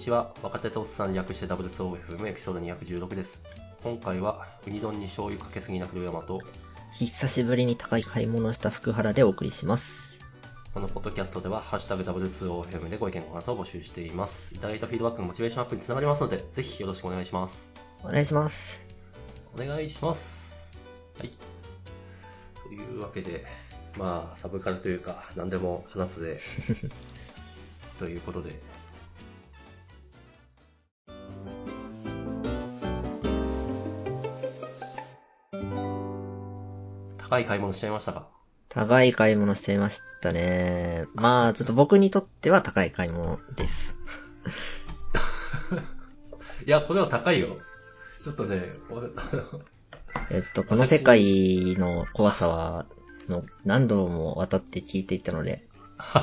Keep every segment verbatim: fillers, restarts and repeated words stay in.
ちは。若手とおっさん略して ダブリューツーオーエフエム エピソードにひゃくじゅうろくです。今回はウニ丼に醤油かけすぎな黒山と久しぶりに高い買い物をした福原でお送りします。 このポッドキャストではハッシュタグ ダブリューツーオーエフエム でご意見ご感想を募集しています。いただいたフィードバックのモチベーションアップにつながりますので、ぜひよろしくお願いします。 お願いします。 お願いします。はい。というわけで、まあサブカルというか何でも話すぜということで。高い買い物しちゃいましたか？ 高い買い物しちゃいましたね。まあ、ちょっと僕にとっては高い買い物です。 いや、これは高いよ。ちょっとね、俺、 いや、ちょっとこの世界の怖さは、もう何度も渡って聞いていたので。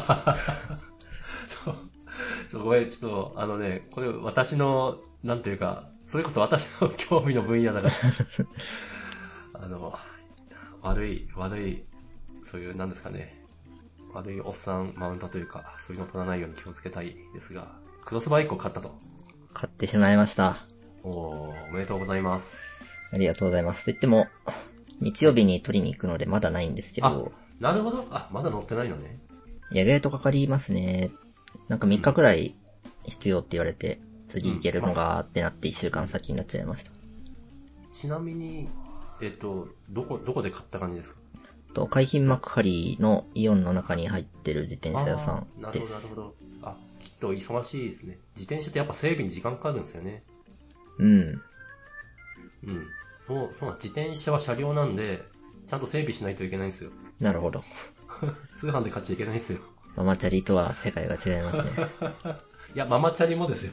そう。そう、ごめん、ちょっと、あのね、これ私の、なんていうか、それこそ私の興味の分野だから、あの、悪い、悪い、そういう、なんですかね、悪いおっさんマウントというか、そういうの取らないように気をつけたいですが、クロスバイクを買ったと。 買ってしまいました。 おー、おめでとうございます。 ありがとうございます。と言っても、日曜日に取りに行くのでまだないんですけど。 あ、なるほど。あ、まだ乗ってないのね。 いや、意外とかかりますね。なんかみっかくらい必要って言われて、次行けるのがってなっていっしゅうかん先になっちゃいました。 ちなみに、えっと、どこ、どこで買った感じですか？ と、海浜幕張のイオンの中に入ってる自転車屋さんです。 なるほど、なるほど。あ、きっと忙しいですね。自転車ってやっぱ整備に時間かかるんですよね。 うん。 うん。そう、そう、自転車は車両なんで、ちゃんと整備しないといけないんですよ。 なるほど。 通販で買っちゃいけないんですよ。 ママチャリとは世界が違いますね。 いや、ママチャリもですよ。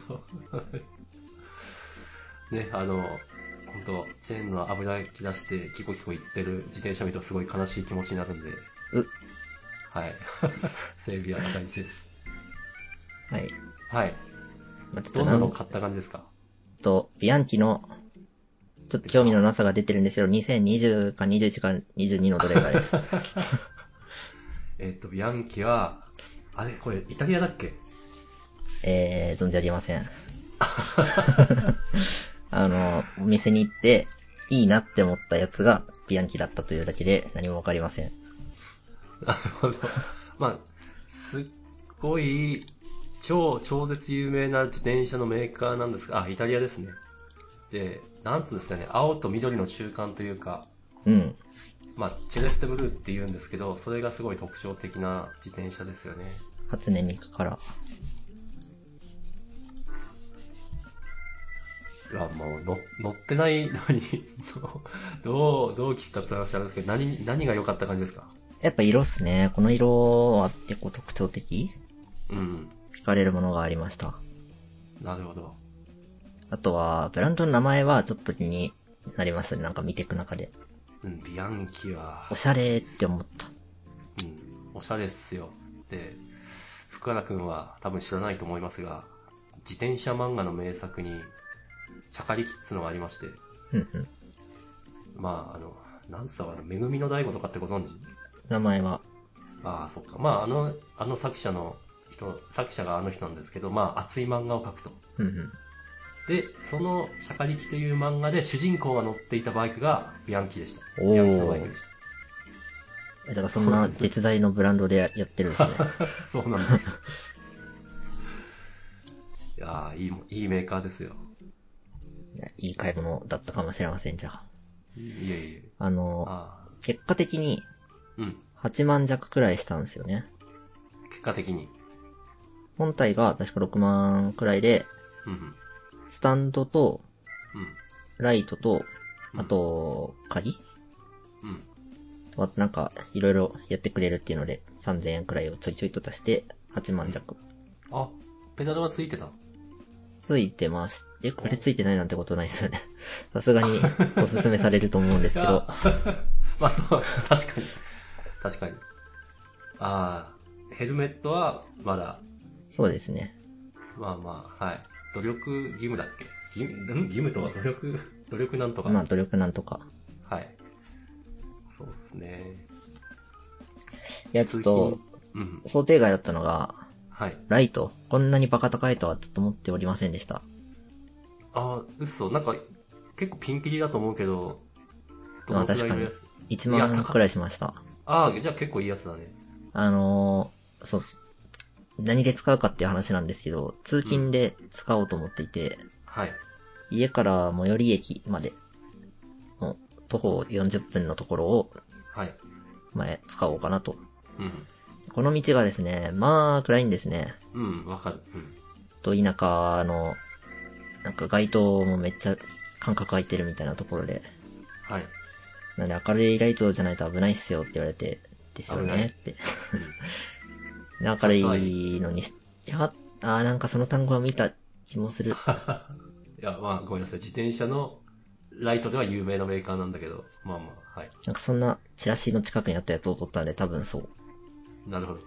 ね、あの、本当チェーンの油切らしてキコキコ言ってる自転車見るとすごい悲しい気持ちになるんで。 うはい。整備は大事です。 はい。 はい。 まあ、ちょっとどんなの買った感じですか？ と、ビアンキの、ちょっと興味のなさが出てるんですけど、にせんにじゅうかにじゅういちかにじゅうにのどれかです。 えっと、ビアンキは、あれこれイタリアだっけ？ えー、存じありません。あの、お店に行って、いいなって思ったやつがビアンキだったというだけで何もわかりません。 なるほど。まあ、すっごい、超、超絶有名な自転車のメーカーなんですが、あ、イタリアですね。で、なんつうんですかね、青と緑の中間というか、 うん。 まあ、チェレステブルーって言うんですけど、それがすごい特徴的な自転車ですよね。 初音ミクから。 いや、もう乗、乗ってないのにどう、どう聞くかって話なんですけど、何、何が良かった感じですか？ やっぱ色っすね。この色は結構特徴的？ うん。 惹かれるものがありました。 なるほど。 あとは、ブランドの名前はちょっと気になりましたね。なんか見ていく中で。 うん、ビアンキは、 おしゃれって思った。 うん、おしゃれっすよ。で、福原くんは多分知らないと思いますが、自転車漫画の名作に、シャカリキっつのがありまして、 ふんふん。 まあ、あの、なんつったかな、めぐみの大悟とかってご存知？ 名前は。 ああ、そっか。まあ、あの、あの作者の人、作者があの人なんですけど、まあ、熱い漫画を描くと。 ふんふん。 で、そのシャカリキという漫画で主人公が乗っていたバイクがビアンキでした。 おー。 ビアンキのバイクでした。 え、だからそんな絶大のブランドでやってるんですね。 そうなんです。いやー、いい、いいメーカーですよ。 いや、いい買い物だったかもしれません、じゃあ。 いえいえ。 あの、 あ結果的にー、うん。 はちまん弱くらいしたんですよね。 結果的に。 本体が確かろくまんくらいで、 うん、うん。 スタンドと、 うん。 ライトと、 うんあと、鍵うん。 あとなんか、いろいろやってくれるっていうので、さんぜんえんくらいをちょいちょいと足して、はちまん弱。 あ、ペダルはついてた？ ついてます。え、これついてないなんてことないですよね。さすがにおすすめされると思うんですけど。 まあそう、確かに。確かに。ああ、ヘルメットはまだ、 そうですね。 まあまあ、はい。努力義務だっけ？義務、ん義務とは努力、努力なんとか。 まあ努力なんとか。 はい。そうっすね。 いや、ちょっと、 うん。 想定外だったのが、 はい。 ライト、こんなにバカ高いとはちょっと思っておりませんでした。 ああ、嘘。なんか、結構ピンキリだと思うけど、どまあのくら確かに、 いのやつ？ いちいや、 まんくら高っ。 いしました。 ああ、じゃあ結構いいやつだね。 あのー、そうっす。何で使うかっていう話なんですけど、通勤で使おうと思っていて、 はい。 家から最寄り駅までの徒歩よんじゅっぷんのところをはい。 前使おうかなと。 うん。 この道がですね、まあ暗いんですね。 うん、わかる。うん。 と田舎の、なんか街灯もめっちゃ間隔空いてるみたいなところで、 はい。 なんで明るいライトじゃないと危ないっすよって言われて、ですよ危ない。 ねって。 うん。 で明るいのに、いや、あーなんかその単語は見た気もする。 いや、まあ、ごめんなさい。自転車のライトでは有名なメーカーなんだけど、まあまあ、はい。 なんかそんなチラシの近くにあったやつを撮ったんで多分そう。 なるほど。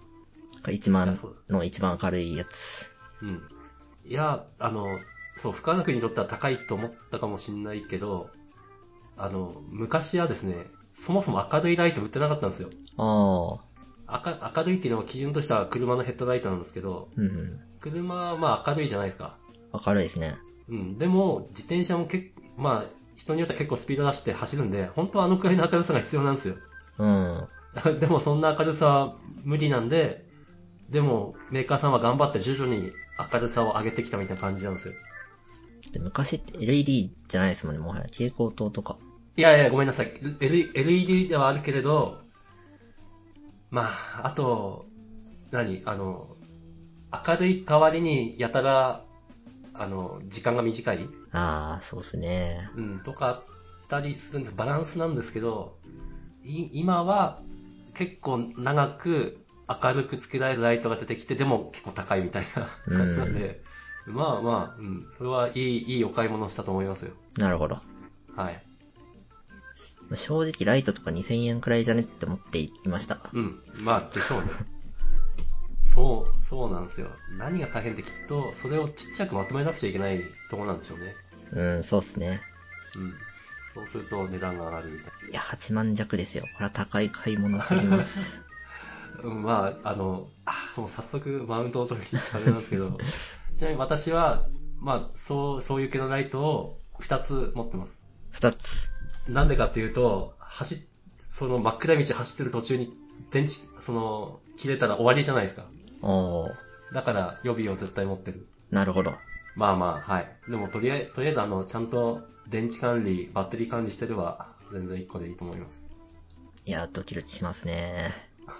1 いや、 万そうの一番明るいやつ。 だ。うん。いや、あの、そう、深野君にとっては高いと思ったかもしれないけど、あの、昔はですね、そもそも明るいライト売ってなかったんですよ。 ああ、 明明るいっていうのは基準としては車のヘッドライトなんですけど、 うんうん。 車はまあ明るいじゃないですか。 明るいですね。 うん。でも、自転車も結構、まあ、人によっては結構スピード出して走るんで、本当はあのくらいの明るさが必要なんですよ。 うん。 でもそんな明るさは無理なんで、でもメーカーさんは頑張って徐々に明るさを上げてきたみたいな感じなんですよ。 で昔って エルイーディー じゃないですもんね、もはや。蛍光灯とか。 いやいや、ごめんなさい。L- エルイーディー ではあるけれど、まあ、あと、何あの、明るい代わりにやたら、あの、時間が短い、 ああ、そうっすね。 うん、とかあったりするんで、バランスなんですけど、い今は結構長く明るくつけられるライトが出てきて、でも結構高いみたいなう感じなんん。 で、まあまあ、うん、それはいい、いいお買い物をしたと思いますよ。 なるほど。 はい。 正直ライトとかにせんえんくらいじゃねって思っていました。 うん、まあでしょうね。そう、そうなんですよ。何が大変ってきっと、それをちっちゃくまとめなくちゃいけないところなんでしょうね。 うん、そうっすね。 うん。そうすると値段が上がるみたいいや、はちまん弱ですよ。これは高い買い物すぎます。 な。うん、まあ、あの、あ、もう早速マウントを取りに行っちゃあれなんですけど、ちなみに私は、まあ、そう、そういう系のライトをふたつ持ってます。 二つ。 なんでかっていうと、走っ、その真っ暗い道走ってる途中に電池、その、切れたら終わりじゃないですか。 おー、 だから予備を絶対持ってる。 なるほど。 まあまあ、はい。でもとりあえず、とりあえずあの、ちゃんと電池管理、バッテリー管理してれば、全然いっこでいいと思います。 いや、ドキドキしますね。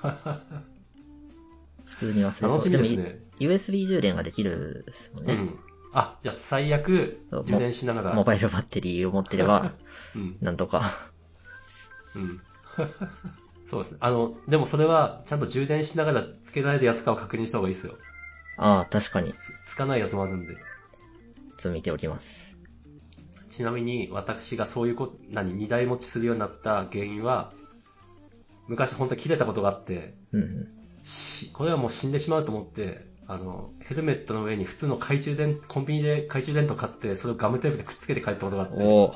普通に忘れ楽そう。でも、 しみですね。 ユーエスビー 充電ができるですもんね。 うん。あ、じゃあ最悪、充電しながら。 モバイルバッテリーを持ってれば、 うん。 なんとか。 うん。そうですね。あの、でもそれは、ちゃんと充電しながらつけられるやつかを確認した方がいいですよ。 ああ、確かに。 つ、つかないやつもあるんで。 ちょっと見ておきます。 ちなみに、私がそういうこ、何、二台持ちするようになった原因は、昔本当に切れたことがあって、 うんうん。 し、これはもう死んでしまうと思って、あの、ヘルメットの上に普通の懐中電、コンビニで懐中電灯買って、それをガムテープでくっつけて帰ったことがあって、 おー。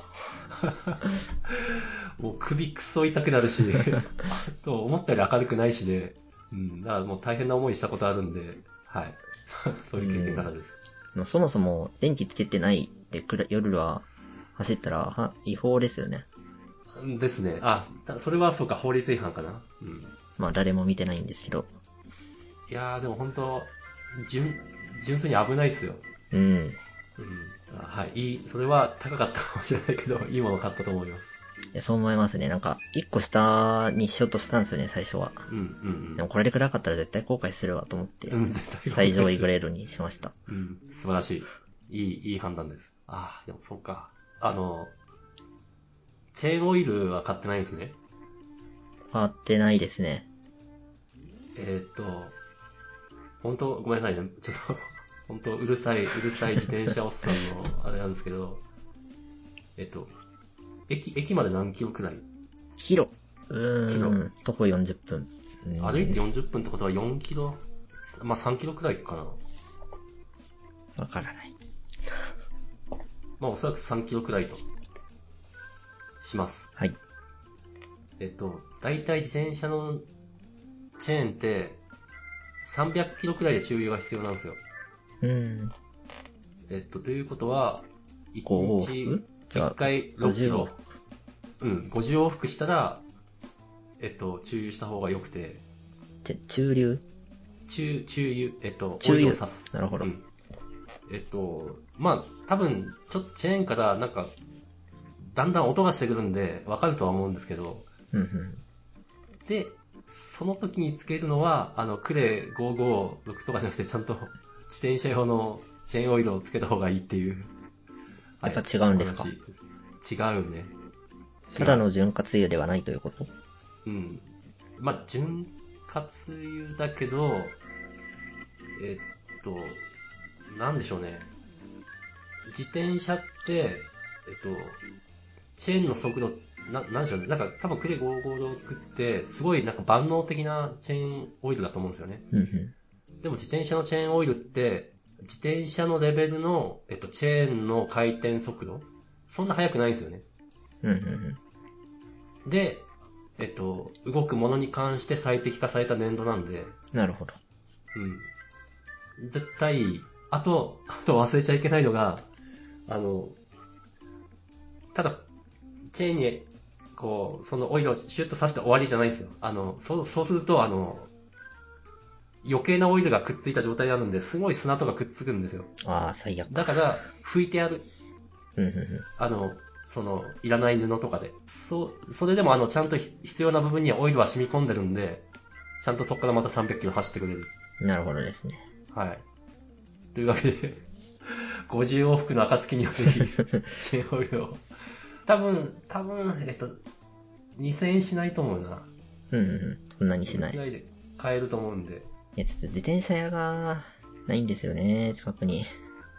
もう首くそ痛くなるし、あと思ったより明るくないしで、うん、だからもう大変な思いしたことあるんで、はい。そういう経験からです。 もうそもそも電気つけてないでくら夜は走ったらは違法ですよね。 ですね。あ、それはそうか、法律違反かな。うん。 まあ誰も見てないんですけど。 いやー、でも本当、純、純粋に危ないですよ。 うん。 うん。はい。いい、それは高かったかもしれないけど、いいものを買ったと思います。 いやそう思いますね。なんか、一個下にしようとしたんですよね、最初は。 うん、うん、 でもこれで暗かったら絶対後悔するわと思って、 うん。うん、絶対最上位グレレードにしました。 うん、素晴らしい。いい、いい判断です。ああ、でもそうか。あの、チェーンオイルは買ってないんですね。 変わってないですね。 えーっと、本当ごめんなさいね。ちょっと、本当うるさい、うるさい自転車おっさんのあれなんですけど、えっと、駅、駅まで何キロくらい？ キロ。うキロ。 ーん、徒歩よんじゅっぷん。 歩いてよんじゅっぷんってことはよんキロ、まあさんキロくらいかな。 わからない。 まあおそらくさんキロくらいとします。 はい。 えっと、だいたい自転車のチェーンってさんびゃくキロくらいで重油が必要なんですよ。 うん。 えっと、ということは、いちご往日復じゃあいっかいろっキごじゅう往ロ。 復。 うん、ごじゅう往復したら、えっと、重油した方が良くて、 ち中流中、中油、えっと、 中油オイルを刺す。 なるほど。 うんえっと、まあ、多分、ちょっとチェーンからなんか、だんだん音がしてくるんで、わかるとは思うんですけど、 うんうん。 で、その時につけるのは、あの、クレごひゃくごじゅうろくとかじゃなくて、ちゃんと自転車用のチェーンオイルをつけた方がいいっていう。 やっぱ違うんですか？ お話違うね。 ただの潤滑油ではないということ？ うん。まあ、潤滑油だけど、えっと、なんでしょうね。自転車って、えっと、チェーンの速度、な、なんでしょうね。なんか多分クレごひゃくごじゅうろくって、すごいなんか万能的なチェーンオイルだと思うんですよね。 うんうん。 でも自転車のチェーンオイルって、自転車のレベルの、えっと、チェーンの回転速度、そんな速くないんですよね。 うんうんうん。 で、えっと、動くものに関して最適化された粘土なんで、 なるほど。 うん。絶対、あと、あと忘れちゃいけないのが、あの、ただ、チェーンに、こう、そのオイルをシュッと刺して終わりじゃないんですよ。あの、そう、そうすると、あの、余計なオイルがくっついた状態になるんで、すごい砂とかくっつくんですよ。 ああ、最悪。 だから、拭いてやる。 うんうんうん。 あの、その、いらない布とかで。そう、それでもあの、ちゃんと必要な部分にはオイルは染み込んでるんで、ちゃんとそこからまたさんびゃくキロ走ってくれる。 なるほどですね。 はい。というわけで、ごじゅう往復の暁にはぜひ、チェーンオイルを。多分、多分、えっと、にせんえんしないと思うな。 うんうんうん。そんなにしない。 しないで買えると思うんで。 いや、ちょっと自転車屋がないんですよね、近くに。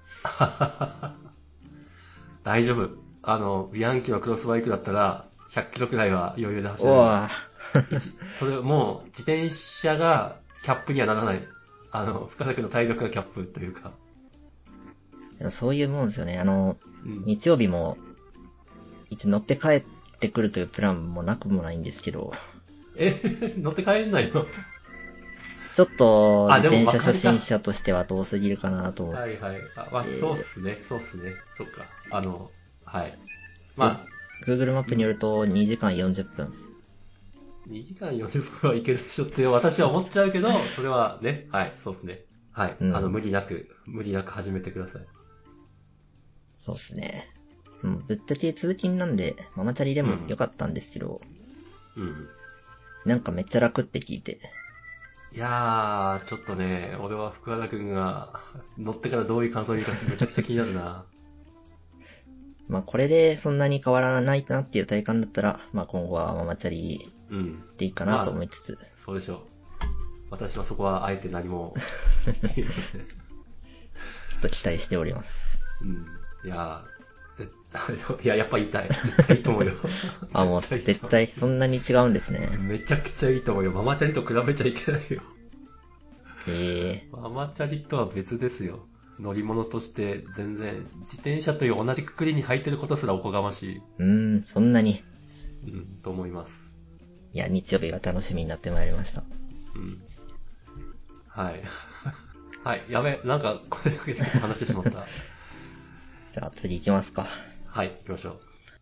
大丈夫。あの、ビアンキのクロスバイクだったら、ひゃっキロくらいは余裕で走れる。 おわそれもう、自転車がキャップにはならない。あの、深田君の体力がキャップというか。 でもそういうもんですよね。あの、 うん、 日曜日も、一乗って帰ってくるというプランもなくもないんですけど、 え、乗って帰んないの？ ちょっとあ、 自でも転車初分かるか。 心者としては遠すぎるかなと思って、 はいはい。あ、まあ、そうっすね。そうっすね。そっか。あの、はい。まあ、 Google マップによるとにじかんよんじゅっぷん。 にじかんよじゅっぷんはいけるでしょって私は思っちゃうけど、それはね、はい、そうっすね。はい。 うん、 あの、無理なく、無理なく始めてください。 そうっすね。うん、ぶっちゃけ通勤なんで、ママチャリでも良かったんですけど、 うん。 なんかめっちゃ楽って聞いて。 いやー、ちょっとね、俺は福原くんが乗ってからどういう感想を言うかめちゃくちゃ気になるな。 まあこれでそんなに変わらないなっていう体感だったら、まあ今後はママチャリうん。 でいいかなと思いつつ。 まあ、そうでしょう。私はそこはあえて何も言いません。 ちょっと期待しております。 うん。いやー、絶対、いや、やっぱ言いたい。絶対いいと思うよ。 あ、もう絶対いい絶対そんなに違うんですね。 めちゃくちゃいいと思うよ。ママチャリと比べちゃいけないよ。 へえママチャリとは別ですよ。乗り物として全然、自転車という同じくくりに入ってることすらおこがましい。 うーん、そんなに。 うん、と思います。 いや、日曜日が楽しみになってまいりました。 うん。はい。はい、やべ、なんか、これだけで結構話してしまった。 じゃあ次行きますか。 はい、行きましょう。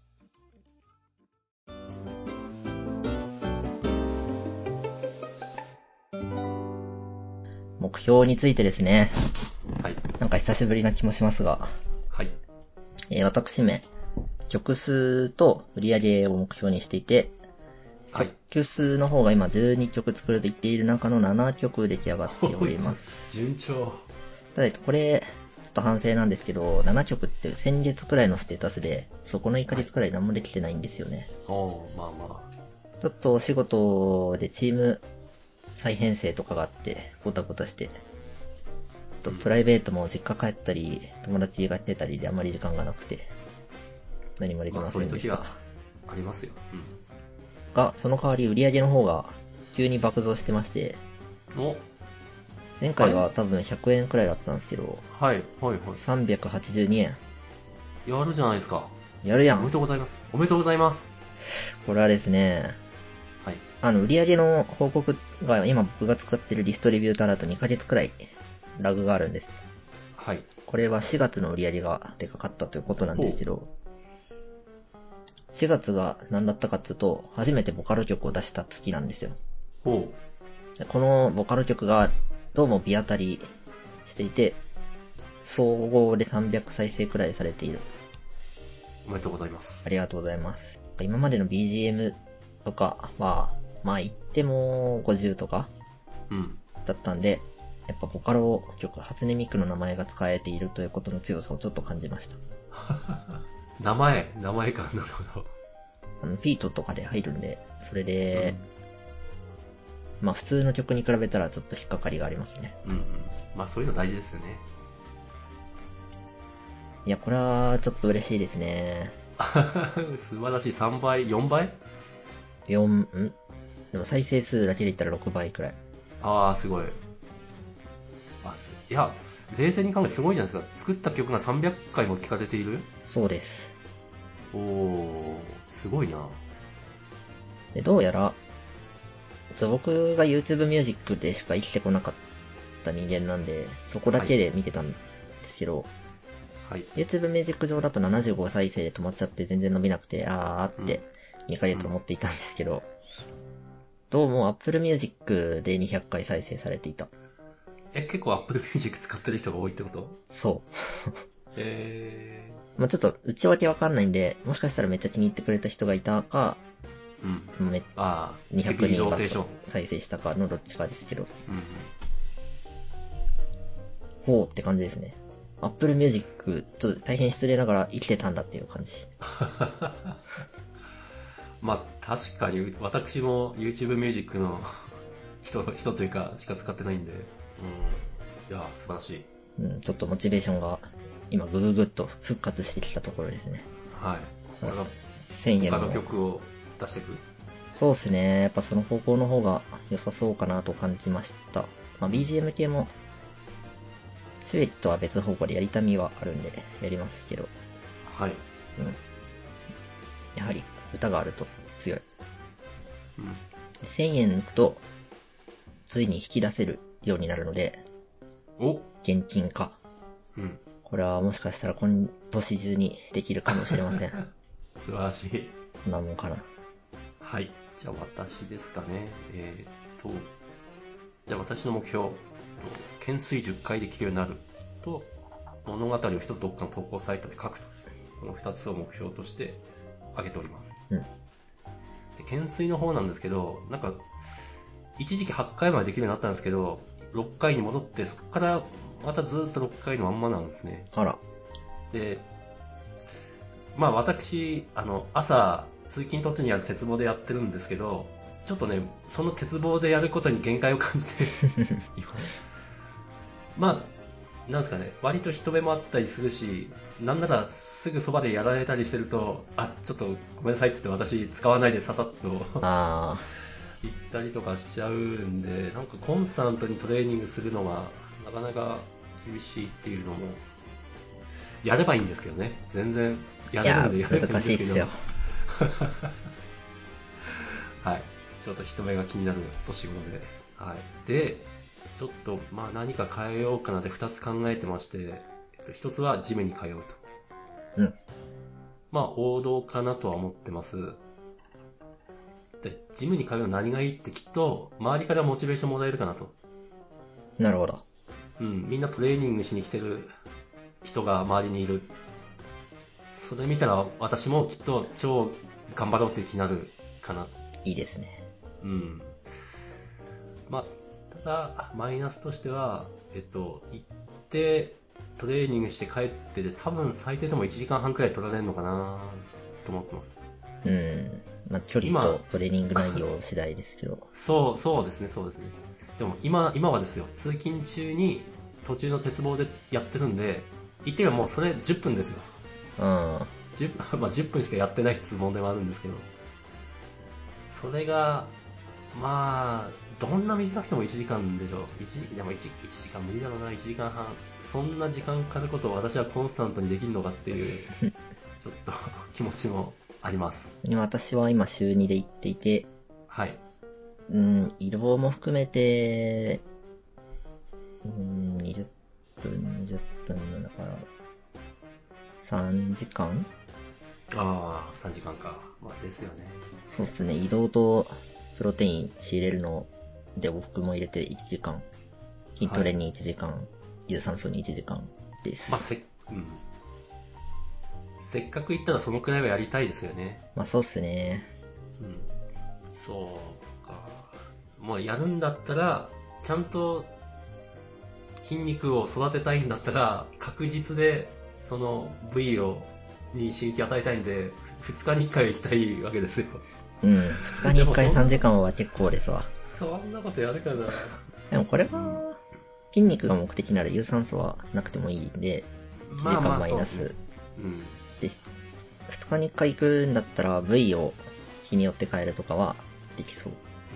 目標についてですね。 はい。 なんか久しぶりな気もしますが、 はい。 えー私め、曲数と売り上げを目標にしていて、 はい。 曲数の方が今じゅうにきょく作ると言っている中のななきょく出来上がっております。 順調。 ただ、これ、ちょっと反省なんですけど、ななきょくって先月くらいのステータスで、そこのいっかげつくらい何もできてないんですよね。 おー、まあまちょっとお仕事でチーム再編成とかがあって、ごたごたして、とプライベートも実家帰ったり、友達が来てたりであまり時間がなくて、何もであ。まあ、 きませんでした。 そういう時がありますよ。 が、その代わり売り上げの方が急に爆増してまして、 うん。お、 前回は多分ひゃくえんくらいだったんですけど、 はい、はい、はさんびゃくはちじゅうにえん。 い。やるじゃないですか。 やるやん。 おめでとうございます。おめでとうございます。 これはですね、 はい。 あの、売り上げの報告が今僕が使ってるディストリビューターだとにかげつくらいラグがあるんです。 はい。 これはしがつの売り上げがでかかったということなんですけど、しがつが何だったかっていうと、初めてボカロ曲を出した月なんですよ。 ほでこのボカロ曲がどうもビ当たりしていて、総合でさんびゃくさいせいくらいされている。 う。おめでとうございます。 ありがとうございます。今までの ビージーエム とかは、まあ言ってもごじゅうとかうん。 だったんで、やっぱボカロ曲、初音ミクの名前が使えているということの強さをちょっと感じました。 名前、名前か、なるほど。 あの、ピートとかで入るんで、それで、うん、まあ普通の曲に比べたらちょっと引っかかりがありますね。 うんうん。まあそういうの大事ですよね。 いや、これはちょっと嬉しいですね。 素晴らしい。さんばい、よんばい？ よん、んでも再生数だけで言ったらろくばいくらい。 ああ、すごい。あ、いや、冷静に考えてすごいじゃないですか。作った曲がさんびゃっかいも聴かれている？ そうです。 おー、すごいな。 で、どうやら、僕が YouTube ミュージックでしか生きてこなかった人間なんで、そこだけで見てたんですけど、 はい、 YouTube ミュージック上だとななじゅうごさいせいで止まっちゃって全然伸びなくて、あーってにかげつ思っていたんですけど、うん、どうも Apple Music でにひゃっかい再生されていた。 え、結構 Apple Music 使ってる人が多いってこと？ そう。 えー。まあちょっと内訳わかんないんで、もしかしたらめっちゃ気に入ってくれた人がいたか、 うん。 めああ、 にひゃくにんがヘビーローテーション再生したかのどっちかですけど。 うん。 ほうって感じですね。Apple Music、ちょっと大変失礼ながら生きてたんだっていう感じ。 まあ確かに私も YouTube ミュージックの人、人というかしか使ってないんで、うん。いや、素晴らしい。 うん、ちょっとモチベーションが今ぐぐぐっと復活してきたところですね。 はい。これがせんえん他のの曲を出していく？ そうですね。やっぱその方向の方が良さそうかなと感じました。まあ、ビージーエム 系も、スウェットは別方向でやりたみはあるんで、やりますけど。 はい。 うん。やはり、歌があると強い。 うん。 せんえん抜くと、ついに引き出せるようになるので、 お現金化。 うん。 これはもしかしたら今年中にできるかもしれません。 素晴らしい。 こんなもんかな。 はい。じゃあ私ですかね。えー、っと、じゃあ私の目標、懸垂じゅっかいできるようになると、物語を一つどっかの投稿サイトで書くと。この二つを目標として挙げております。 うん。 で、懸垂の方なんですけど、なんか、一時期はちかいまでできるようになったんですけど、ろっかいに戻って、そこからまたずっとろっかいのまんまなんですね。 あら。 で、まあ私、あの、朝、通勤途中にある鉄棒でやってるんですけど、ちょっとね、その鉄棒でやることに限界を感じて、今。まあ、なんですかね、割と人目もあったりするし、なんならすぐそばでやられたりしてると、あ、ちょっとごめんなさいって言って私使わないでささっとあ行ったりとかしちゃうんで、なんかコンスタントにトレーニングするのがなかなか厳しいっていうのも、やればいいんですけどね。全然やれるんでやればいいんですけど。 難しいっすよ。 はい。ちょっと人目が気になる年頃で。はい。で、ちょっと、まあ何か変えようかなって二つ考えてまして、えっと、一つはジムに通うと。 うん。 まあ王道かなとは思ってます。で、ジムに通うの何がいいってきっと、周りからモチベーションもらえるかなと。 なるほど。 うん、みんなトレーニングしに来てる人が周りにいる。それ見たら私もきっと超頑張ろうっていう気になるかな。 いいですね。 うん。まあ、ただ、マイナスとしては、えっと、行ってトレーニングして帰ってで多分最低でもいちじかんはんくらい取られるのかなと思ってます。 うん。まあ、距離とトレーニング内容次第ですけど。 そう、そうですね、そうですね。でも今、今はですよ、通勤中に途中の鉄棒でやってるんで、言ってみればもうそれじゅっぷんですよ。 うん。 じゅう、まあ、じゅっぷんしかやってないっていう問題はあるんですけど、それが、まあ、どんな短くてもいちじかんでしょ。いちでも 1, いちじかん無理だろうな、いちじかんはん。そんな時間かかることを私はコンスタントにできるのかっていう、ちょっと気持ちもあります。 私は今週にで行っていて、 はい。 うん、移動も含めて、うん、にじゅっぷん、にじゅっぷんだから、さんじかん。 ああ、さんじかんか。まあですよね。 そうっすね、移動とプロテイン仕入れるので往復も入れていちじかん。筋トレにいちじかん、はい、有酸素にいちじかんです。 まあせ、うん。せっかく行ったらそのくらいはやりたいですよね。 まあそうっすね。 うん。そうか。もうやるんだったら、ちゃんと筋肉を育てたいんだったら、確実でその部位をに刺激与えたいんで、ふつかにいっかいは行きたいわけですよ。 うん、ふつかにいっかいさんじかんは結構ですわ。 そんなことやるかな。 でもこれは、筋肉が目的なら有酸素はなくてもいいんで、いちじかんマイナス。で、ふつかにいっかい行くんだったら部位を日によって変えるとかはできそう。 うん。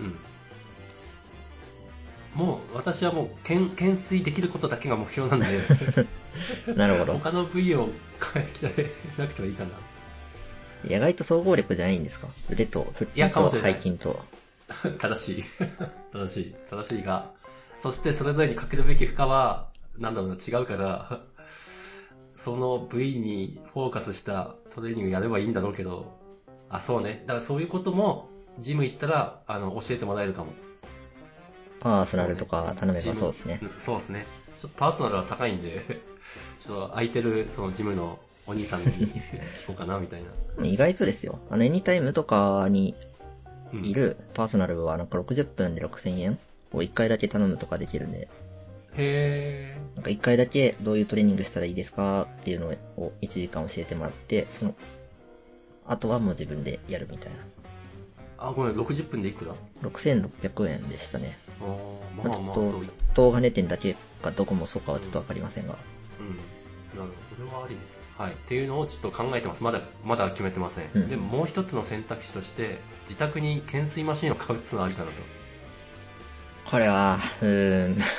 もう私はもう懸懸垂できることだけが目標なんでなるほど。 他の部位を変えてなくてもいいかな。 意外と総合力じゃないんですか？腕と腹筋と背筋と。 正しい正しい正しいが、そしてそれぞれにかけるべき負荷はなんだろうな、違うからその部位にフォーカスしたトレーニングやればいいんだろうけど、あ、そうね。だからそういうこともジム行ったらあの教えてもらえるかも。 パーソナルとか頼めばそうですね。 そうですね。ちょっとパーソナルは高いんでちょっと空いてるそのジムのお兄さんに聞こうかなみたいな。 意外とですよ。あのエニタイムとかにいるパーソナルはなんかろくじゅっぷんでろくせんえんをいっかいだけ頼むとかできるんで。 へー。 なんかいっかいだけどういうトレーニングしたらいいですかっていうのをいちじかん教えてもらって、その、あとはもう自分でやるみたいな。 あ、ごめん、ろくじゅっぷんでいくら ? ろくせんろっぴゃくえんでしたね。 あー、まあまあ、 ちょっと、動画値点だけかどこもそうかはちょっとわかりませんが。 うん。うん、なるほど。これはありですね。はい。っていうのをちょっと考えてます。まだ、まだ決めてません。うん、でももう一つの選択肢として、自宅に懸垂マシンを買うっていうのはありかなと。 これは、うーん。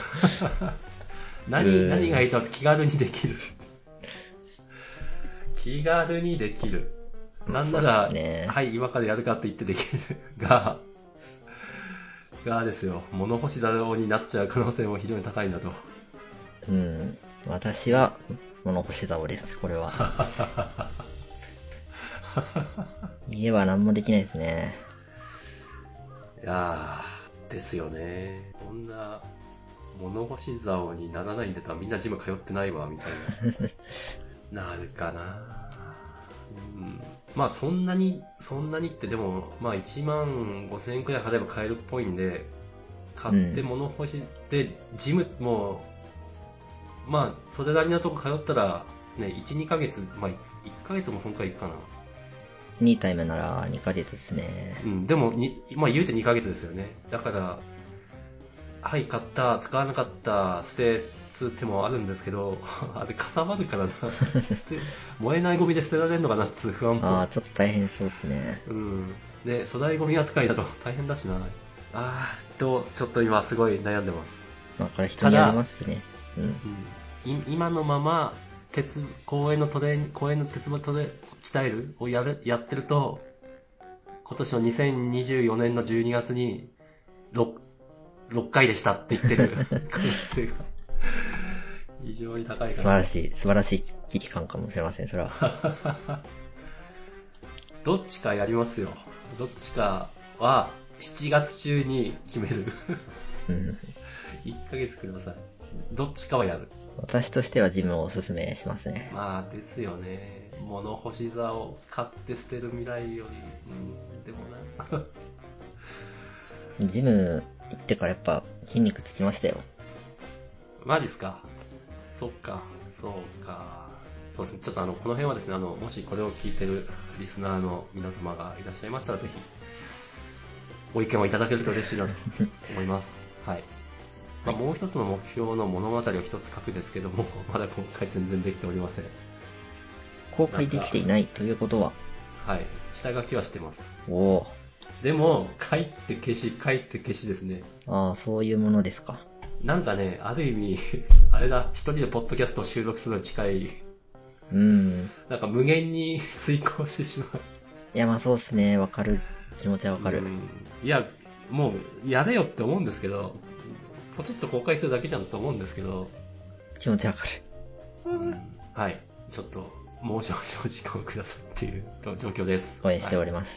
何、何がいいと気軽にできる。気軽にできる。なんなら、ね、はい、今からやるかって言ってできるが、がですよ、物干し竿になっちゃう可能性も非常に高いんだと。 うん。私は、物干し竿です、これは。家は何もできないですね。 いやー、ですよね。こんな、物干し竿にならないんだったらみんなジム通ってないわ、みたいな。なるかな。うん、まあそんなに、そんなにってでも、まあいちまんごせんえんくらい払えば買えるっぽいんで、買って物干しで、うん、ジムも、まあそれなりのとこ通ったら、ね、いち、にかげつ、まあいっかげつもそんくらいいくかな。 にタイムならにかげつですね。 うん、でもに、まあ言うてにかげつですよね。だから、はい、買った、使わなかった、捨て、つってもあるんですけど、あれ、かさばるからな。捨て、燃えないゴミで捨てられるのかなっつう不安も。 ああ、ちょっと大変そうですね。 うん。で、粗大ゴミ扱いだと大変だしな。あーと、ちょっと今すごい悩んでます。 まあ、これ人によりますね。うん。 うん、今のまま、鉄、公園のトレ公園の鉄棒トレ、鍛えるをやる、やってると、今年のにせんにじゅうよねんのじゅうにがつに、ろっ、ろっかいでしたって言ってる可能性が非常に高いかな。 素晴らしい、素晴らしい危機感かもしれません、それは。 どっちかやりますよ。どっちかはしちがつ中に決める。いっかげつください。どっちかはやる。 私としてはジムをおすすめしますね。 まあですよね。物干し座を買って捨てる未来より、うん、でもな。 ジム行ってからやっぱ筋肉つきましたよ。 マジっすか。そっか、そうか。そうですね。ちょっとあの、この辺はですね、あの、もしこれを聞いてるリスナーの皆様がいらっしゃいましたら、ぜひ、ご意見をいただけると嬉しいなと思います。はい。まあ、もう一つの目標の物語を一つ書くですけども、まだ今回全然できておりません。 公開できていないということは、 はい。下書きはしてます。 おお。 でも、書いて消し、書いて消しですね。 ああ、そういうものですか。 なんかね、ある意味、あれだ、一人でポッドキャストを収録するのに近い。 うん。 なんか無限に遂行してしまう。 いや、まあそうっすね。わかる。気持ちはわかる。 うん、いや、 もうやれよって思うんですけど、ポチッと公開するだけじゃんと思うんですけど、 気持ちわかる。 うん、はい、ちょっともう少々時間をくださいっていう状況です。 応援しております。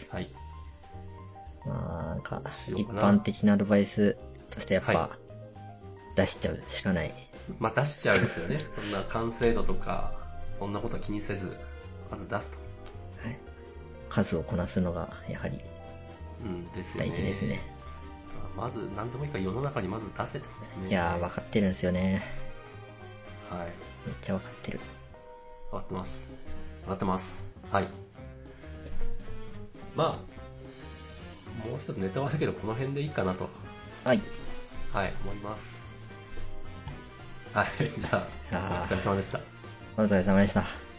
はい。はい、 まあ、なんか、一しようかな般的なアドバイスとしてやっぱ、 は出しちゃうしかない。 まあ出しちゃうんですよね。そんな完成度とか、そんなことは気にせず、まず出すと。 はい。数をこなすのが、やはり、 うんですよね。 大事ですね。 まず、何でもいいから世の中にまず出せとですね。 いやー、わかってるんですよね。 はい。 めっちゃわかってる。 わかってます。わかってます。はい。まあ、もう一つネタはあるけど、この辺でいいかなと。 はい。 はい、思います。はい、じゃあ、お疲れ様でした。 お疲れ様でした。